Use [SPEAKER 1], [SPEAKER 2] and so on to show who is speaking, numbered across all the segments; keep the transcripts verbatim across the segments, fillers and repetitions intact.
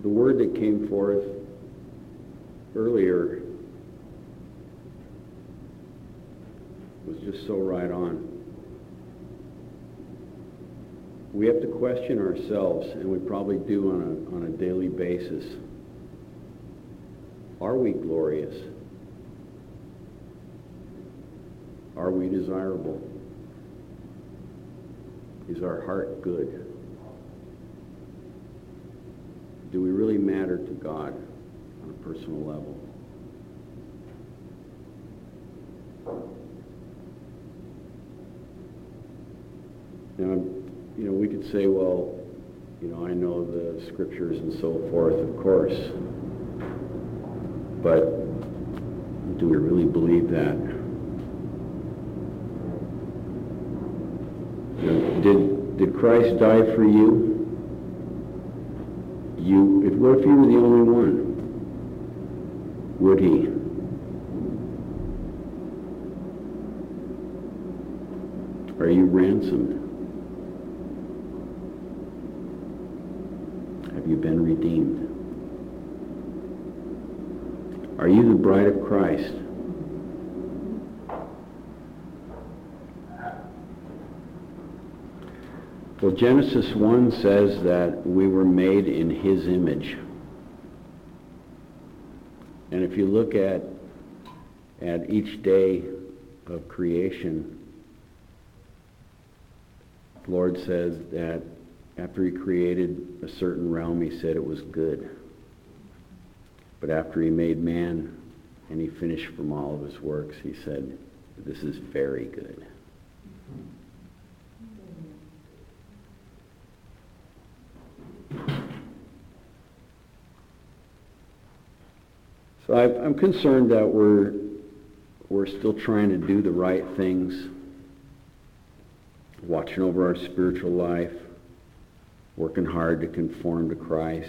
[SPEAKER 1] the word that came forth earlier was just so right on. We have to question ourselves, and we probably do on a, on a daily basis. Are we glorious? Are we desirable? Is our heart good? Do we really matter to God on a personal level? Now, you know, we could say, well, you know, I know the scriptures and so forth, of course, but do we really believe that? You know, did did Christ die for you? You, if, what if you were the only one? Would he? Are you ransomed? Have you been redeemed? Are you the bride of Christ? Well, Genesis one says that we were made in his image. And if you look at, at each day of creation, the Lord says that after he created a certain realm, he said it was good. But after he made man and he finished from all of his works, he said, this is very good. So I've, I'm concerned that we're we're still trying to do the right things, watching over our spiritual life, working hard to conform to Christ.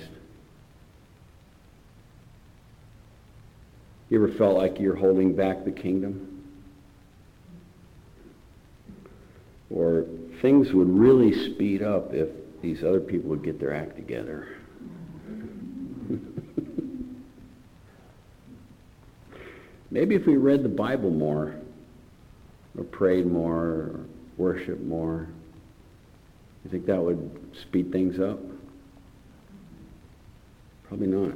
[SPEAKER 1] You ever felt like you're holding back the kingdom? Or things would really speed up if these other people would get their act together. Maybe if we read the Bible more, or prayed more, or worshiped more, you think that would speed things up? Probably not.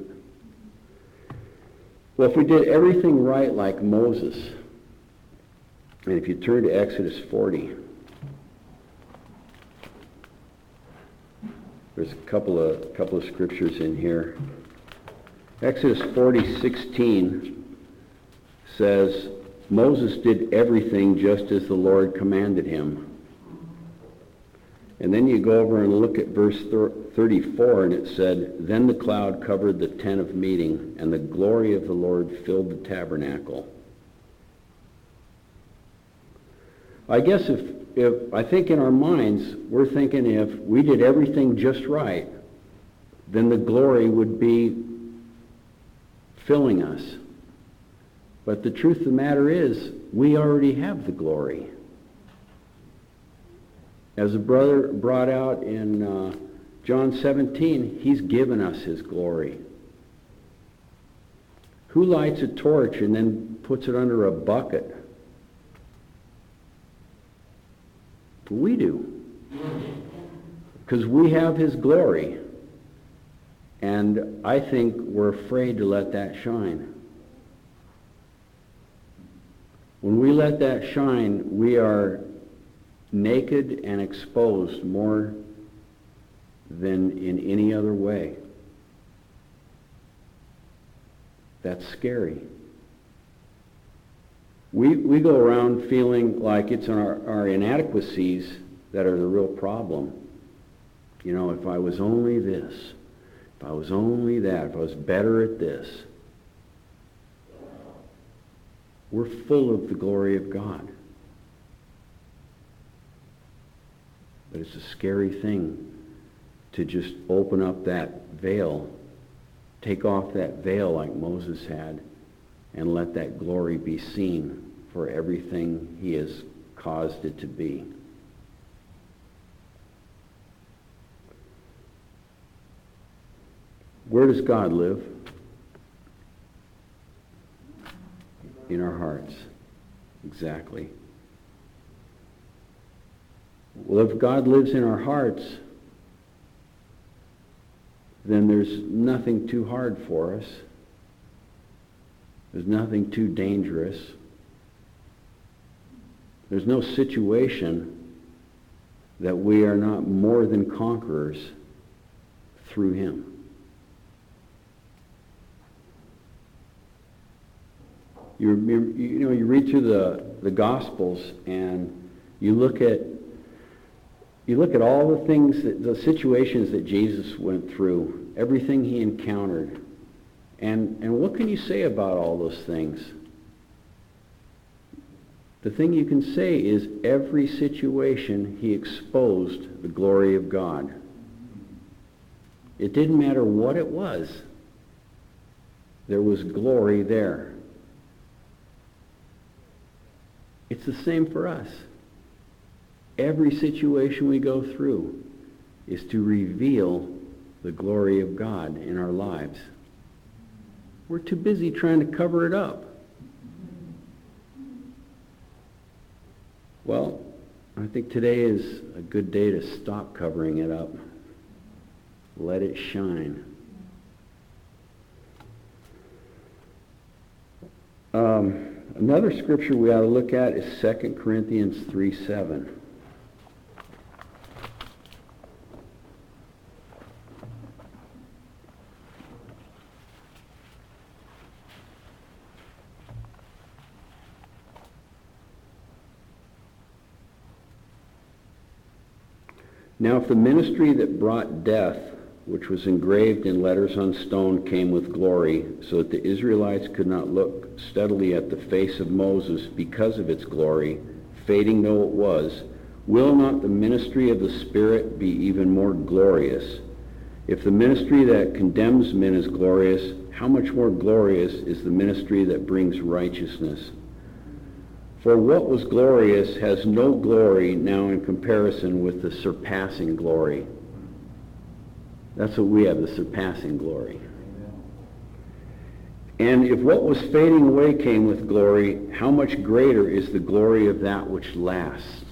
[SPEAKER 1] Well, if we did everything right like Moses, and if you turn to Exodus forty, there's a couple of couple of scriptures in here. Exodus forty sixteen says, Moses did everything just as the Lord commanded him. And then you go over and look at verse thirty-four, and it said, then the cloud covered the tent of meeting, and the glory of the Lord filled the tabernacle. I guess if, if I think in our minds, we're thinking if we did everything just right, then the glory would be filling us. But the truth of the matter is, we already have the glory. As a brother brought out in uh, John seventeen, he's given us his glory. Who lights a torch and then puts it under a bucket? We do. Because we have his glory. And I think we're afraid to let that shine. When we let that shine, we are naked and exposed more than in any other way. That's scary. We we go around feeling like it's our, our inadequacies that are the real problem. You know, if I was only this, if I was only that, if I was better at this. We're full of the glory of God. But it's a scary thing to just open up that veil, take off that veil like Moses had, and let that glory be seen for everything he has caused it to be. Where does God live? In our hearts. Exactly. Well, if God lives in our hearts, then there's nothing too hard for us. There's nothing too dangerous. There's no situation that we are not more than conquerors through him. You, you know, you read through the, the Gospels and you look at you look at all the things, that, the situations that Jesus went through, everything he encountered, and, and what can you say about all those things? The thing you can say is every situation he exposed the glory of God. It didn't matter what it was. There was glory there. It's the same for us. Every situation we go through is to reveal the glory of God in our lives. We're too busy trying to cover it up. Well, I think today is a good day to stop covering it up. Let it shine. Um, another scripture we ought to look at is Second Corinthians three seven. Now if the ministry that brought death, which was engraved in letters on stone, came with glory, so that the Israelites could not look steadily at the face of Moses because of its glory, fading though it was, will not the ministry of the Spirit be even more glorious? If the ministry that condemns men is glorious, how much more glorious is the ministry that brings righteousness? For what was glorious has no glory now in comparison with the surpassing glory. That's what we have, the surpassing glory. And if what was fading away came with glory, how much greater is the glory of that which lasts?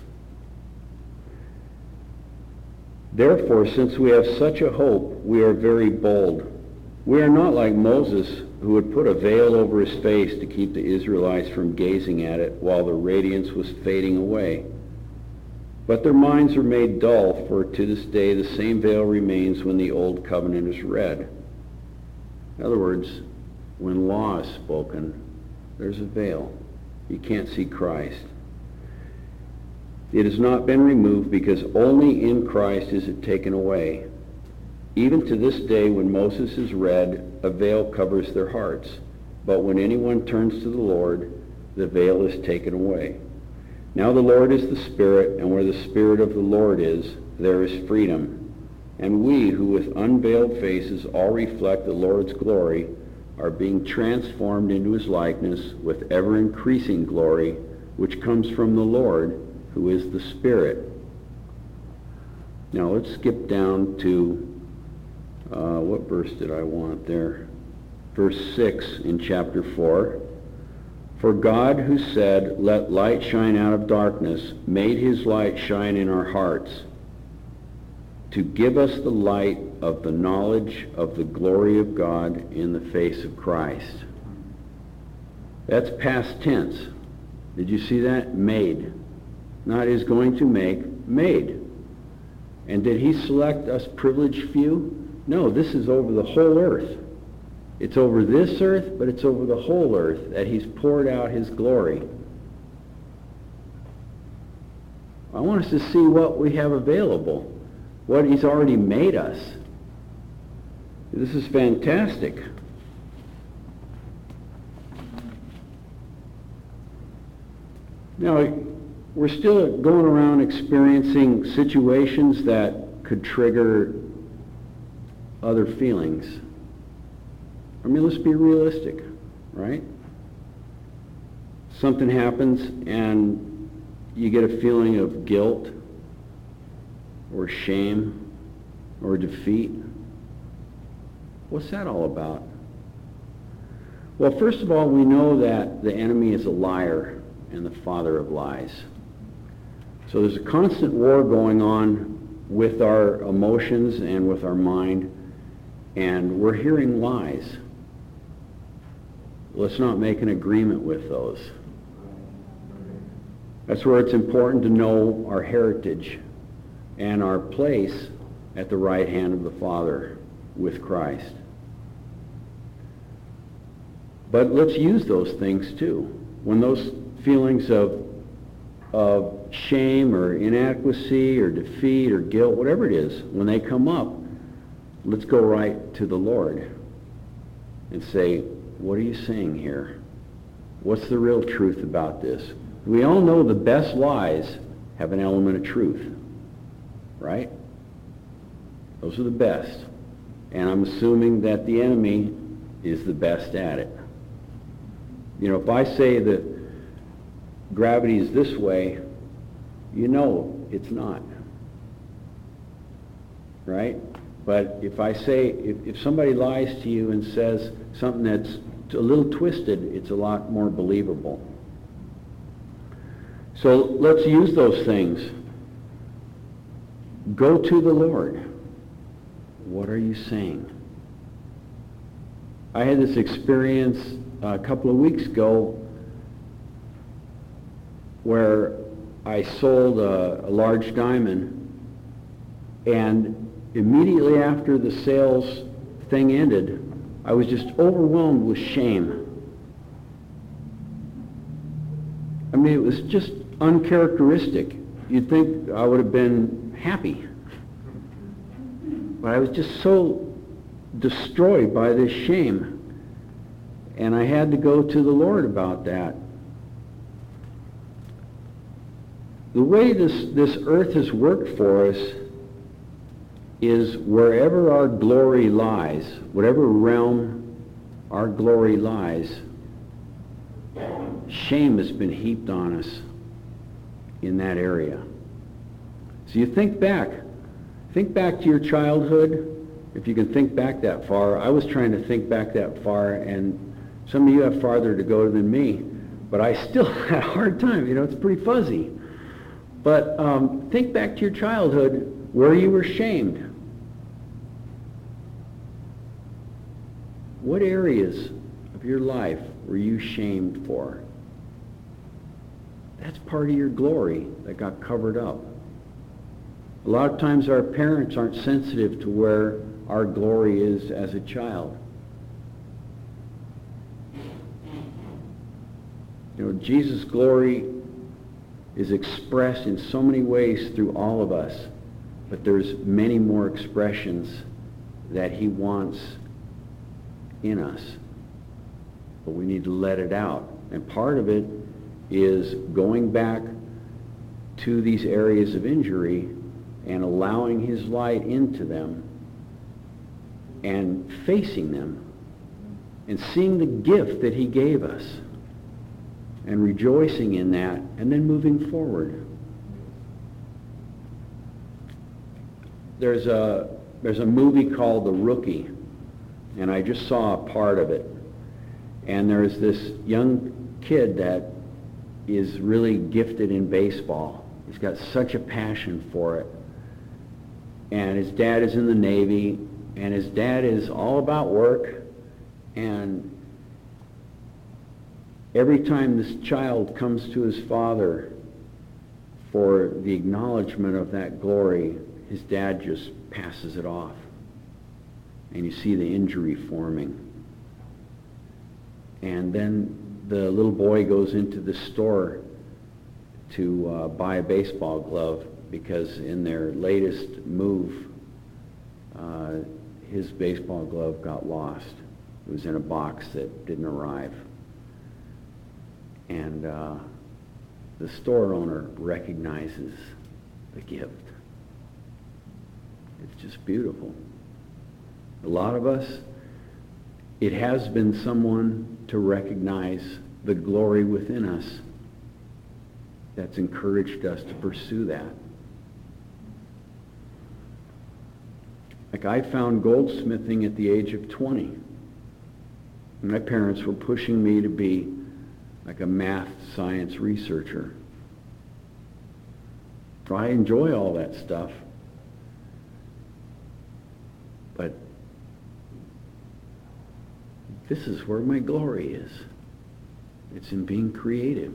[SPEAKER 1] Therefore, since we have such a hope, we are very bold. We are not like Moses, who had put a veil over his face to keep the Israelites from gazing at it while the radiance was fading away. But their minds are made dull, for to this day the same veil remains when the Old Covenant is read. In other words, when law is spoken, there's a veil. You can't see Christ. It has not been removed because only in Christ is it taken away. Even to this day, when Moses is read, a veil covers their hearts. But when anyone turns to the Lord, the veil is taken away. Now the Lord is the Spirit, and where the Spirit of the Lord is, there is freedom. And we, who with unveiled faces all reflect the Lord's glory, are being transformed into his likeness with ever-increasing glory, which comes from the Lord, who is the Spirit. Now let's skip down to Uh, what verse did I want there? Verse six in chapter four. For God, who said, "Let light shine out of darkness," made his light shine in our hearts to give us the light of the knowledge of the glory of God in the face of Christ. That's past tense. Did you see that? Made. Not is going to make, made. And did he select us privileged few? No, this is over the whole earth. It's over this earth, but it's over the whole earth that he's poured out his glory. I want us to see what we have available, what he's already made us. This is fantastic. Now, we're still going around experiencing situations that could trigger other feelings. I mean, let's be realistic, right? Something happens and you get a feeling of guilt or shame or defeat. What's that all about? Well, first of all, we know that the enemy is a liar and the father of lies. So there's a constant war going on with our emotions and with our mind, and we're hearing lies. Let's not make an agreement with those. That's where it's important to know our heritage and our place at the right hand of the Father with Christ. But let's use those things too. When those feelings of, of shame or inadequacy or defeat or guilt, whatever it is, when they come up, let's go right to the Lord and say, what are you saying here? What's the real truth about this? We all know the best lies have an element of truth, right? Those are the best. And I'm assuming that the enemy is the best at it. You know, if I say that gravity is this way, you know it's not. Right? But if I say, if, if somebody lies to you and says something that's a little twisted, it's a lot more believable. So let's use those things. Go to the Lord. What are you saying? I had this experience a couple of weeks ago where I sold a, a large diamond, and immediately after the sales thing ended, I was just overwhelmed with shame. I mean, it was just uncharacteristic. You'd think I would have been happy. But I was just so destroyed by this shame. And I had to go to the Lord about that. The way this, this earth has worked for us is wherever our glory lies, whatever realm our glory lies, shame has been heaped on us in that area. So you think back. Think back to your childhood, if you can think back that far. I was trying to think back that far, and some of you have farther to go than me, but I still had a hard time. You know, it's pretty fuzzy. But um, think back to your childhood where you were shamed. What areas of your life were you shamed for? That's part of your glory that got covered up. A lot of times our parents aren't sensitive to where our glory is as a child. You know, Jesus' glory is expressed in so many ways through all of us, but there's many more expressions that he wants in us. But we need to let it out. And part of it is going back to these areas of injury and allowing his light into them and facing them and seeing the gift that he gave us and rejoicing in that and then moving forward. There's a there's a movie called The Rookie, and I just saw a part of it. And there's this young kid that is really gifted in baseball. He's got such a passion for it. And his dad is in the Navy, and his dad is all about work, and every time this child comes to his father for the acknowledgement of that glory, his dad just passes it off. And you see the injury forming. And then the little boy goes into the store to uh, buy a baseball glove because in their latest move, uh, his baseball glove got lost. It was in a box that didn't arrive. And uh, the store owner recognizes the gift. It's just beautiful. A lot of us, it has been someone to recognize the glory within us that's encouraged us to pursue that. Like I found goldsmithing at the age of twenty. My parents were pushing me to be like a math science researcher. So I enjoy all that stuff. But this is where my glory is. It's in being creative.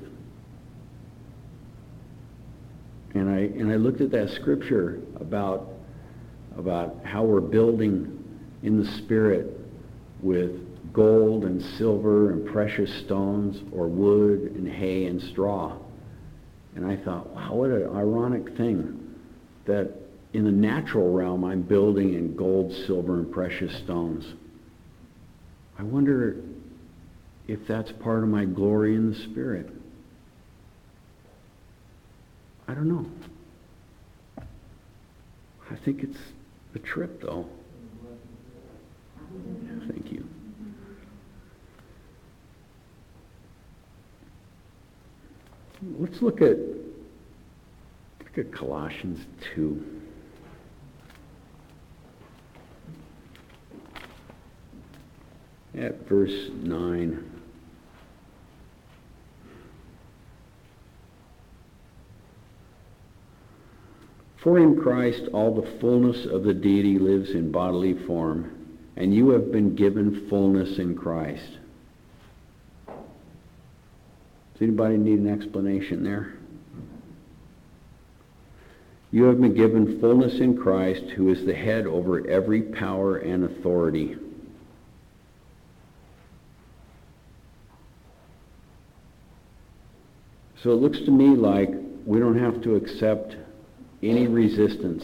[SPEAKER 1] And I and I looked at that scripture about about how we're building in the Spirit with gold and silver and precious stones, or wood and hay and straw. And I thought, wow, what an ironic thing that in the natural realm I'm building in gold, silver, and precious stones. I wonder if that's part of my glory in the Spirit. I don't know. I think it's a trip, though. Yeah, thank you. Let's look at look at Colossians two. At verse nine. For in Christ all the fullness of the deity lives in bodily form, and you have been given fullness in Christ. Does anybody need an explanation there? You have been given fullness in Christ, who is the head over every power and authority. So it looks to me like we don't have to accept any resistance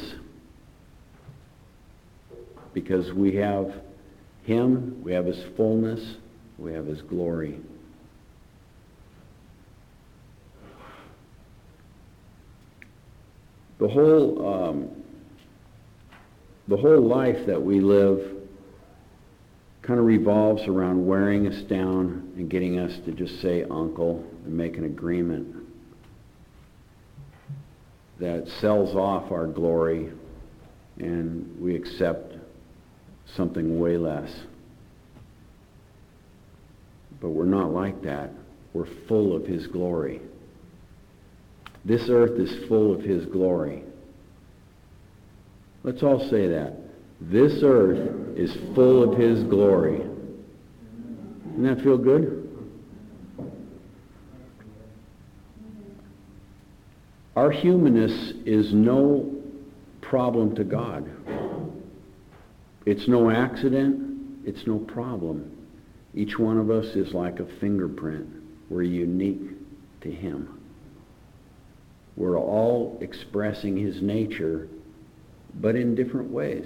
[SPEAKER 1] because we have Him, we have His fullness, we have His glory. The whole um, the whole life that we live kind of revolves around wearing us down and getting us to just say uncle and make an agreement that sells off our glory and we accept something way less. But we're not like that. We're full of His glory. This earth is full of His glory. Let's all say that. This earth is full of His glory. Doesn't that feel good? Our humanness is no problem to God. It's no accident. It's no problem. Each one of us is like a fingerprint. We're unique to Him. We're all expressing His nature, but in different ways.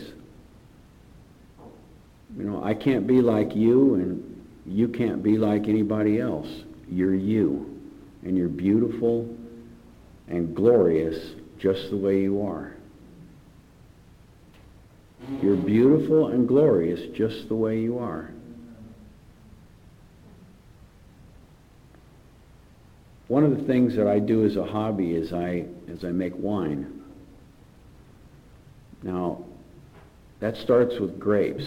[SPEAKER 1] You know, I can't be like you, and you can't be like anybody else. You're you, and you're beautiful and glorious just the way you are. You're beautiful and glorious just the way you are. One of the things that I do as a hobby is I, is I make wine. Now, that starts with grapes.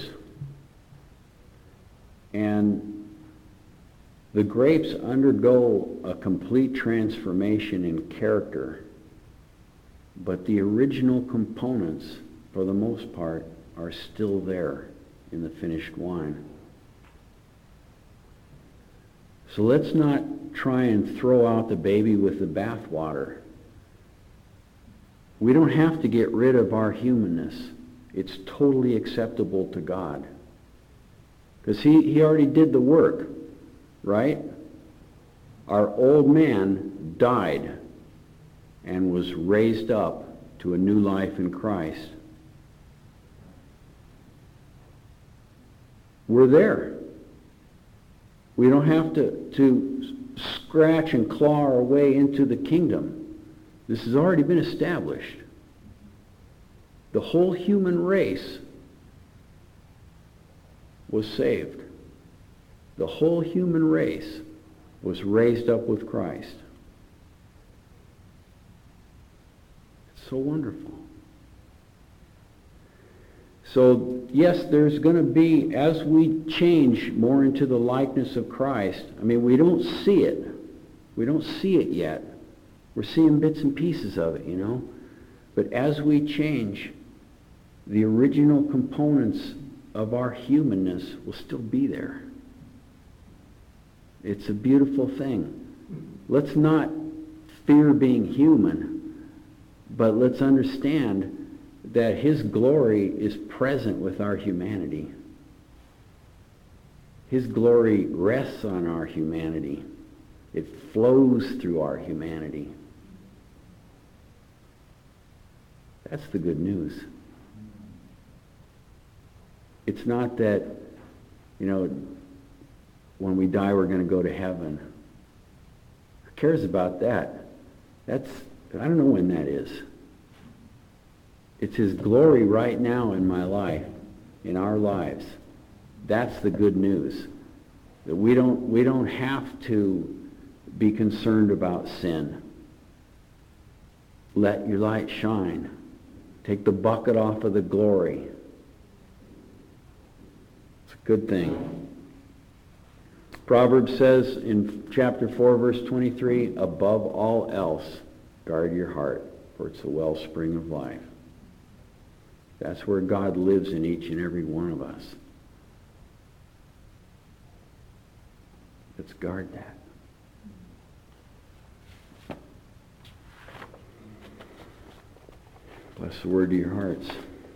[SPEAKER 1] And the grapes undergo a complete transformation in character, but the original components, for the most part, are still there in the finished wine. So let's not try and throw out the baby with the bathwater. We don't have to get rid of our humanness. It's totally acceptable to God. Because he, he already did the work, right? Our old man died and was raised up to a new life in Christ. We're there. We don't have to, to scratch and claw our way into the kingdom. This has already been established. The whole human race was saved. The whole human race was raised up with Christ. It's so wonderful. So, yes, there's going to be, as we change more into the likeness of Christ, I mean, we don't see it. We don't see it yet. We're seeing bits and pieces of it, you know. But as we change, the original components of our humanness will still be there. It's a beautiful thing. Let's not fear being human, but let's understand that His glory is present with our humanity. His glory rests on our humanity. It flows through our humanity. That's the good news. It's not that, you know, when we die we're going to go to heaven. Who cares about that? That's, I don't know when that is. It's His glory right now in my life, in our lives. That's the good news. That we don't, we don't have to be concerned about sin. Let your light shine. Take the bucket off of the glory. It's a good thing. Proverbs says in chapter four, verse twenty-three, above all else, guard your heart, for it's the wellspring of life. That's where God lives in each and every one of us. Let's guard that. Bless the word to your hearts.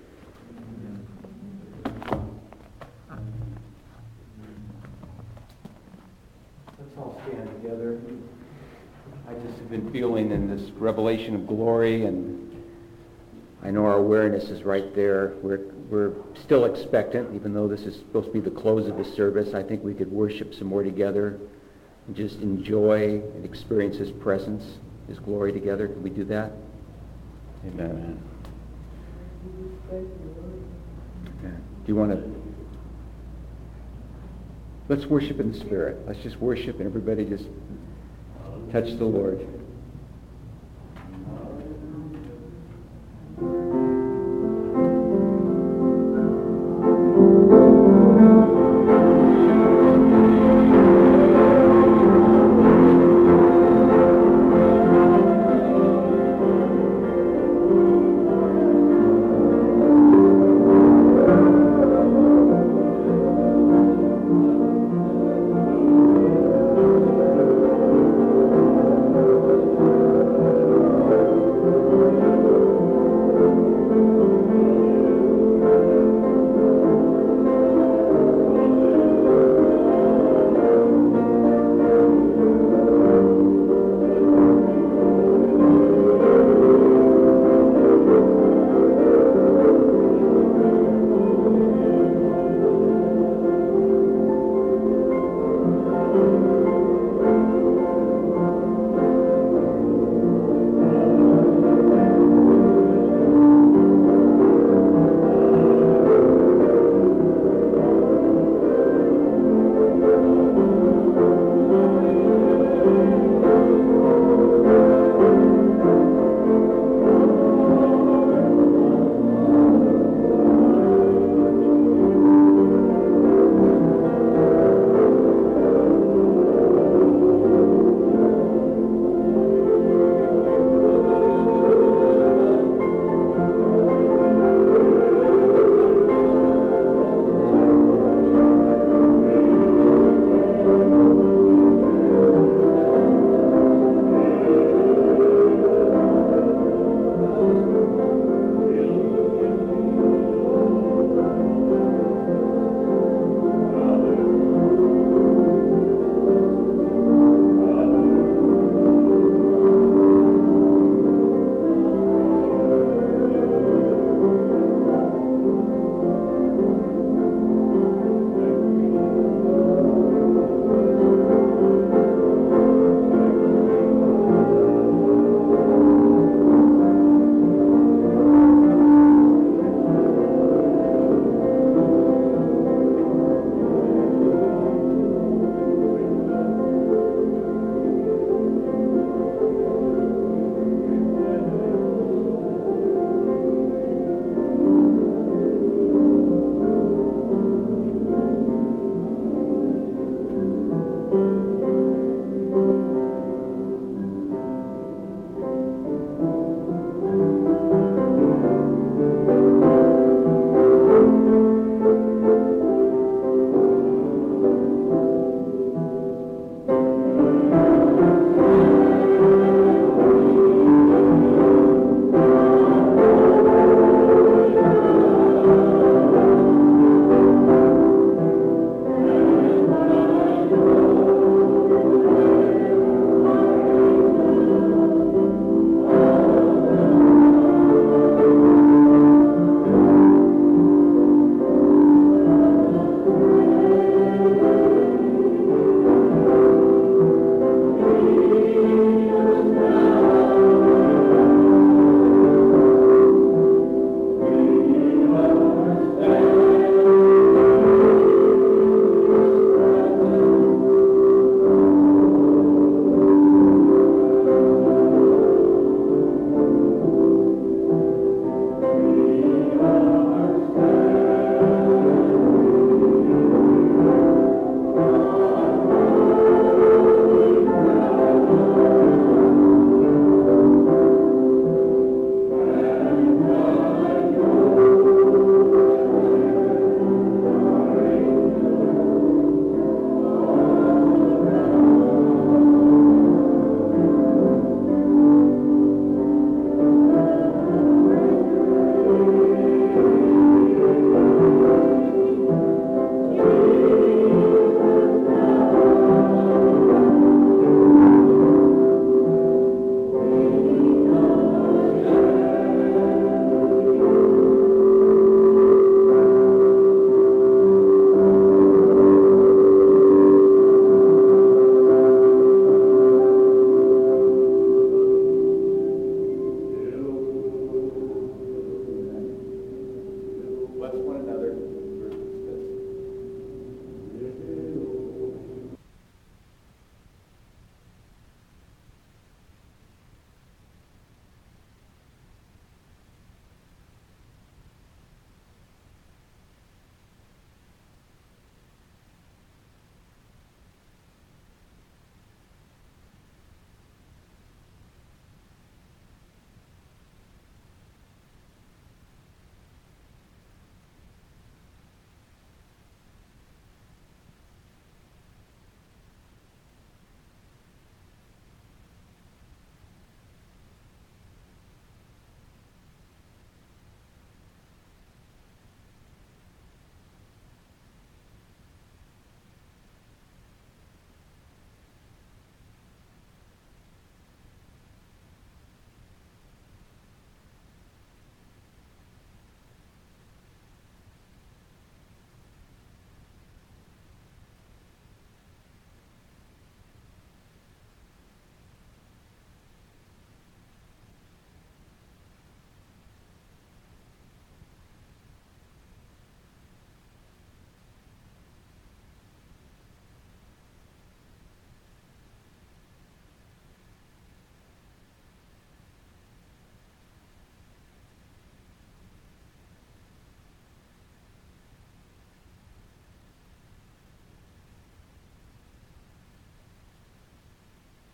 [SPEAKER 2] Let's all stand together. I just have been feeling in this revelation of glory, and I know our awareness is right there. We're, we're still expectant, even though this is supposed to be the close of the service. I think we could worship some more together and just enjoy and experience His presence, His glory together. Can we do that? Amen. Amen. Okay. Do you want to... Let's worship in the Spirit. Let's just worship, and everybody just touch the Lord.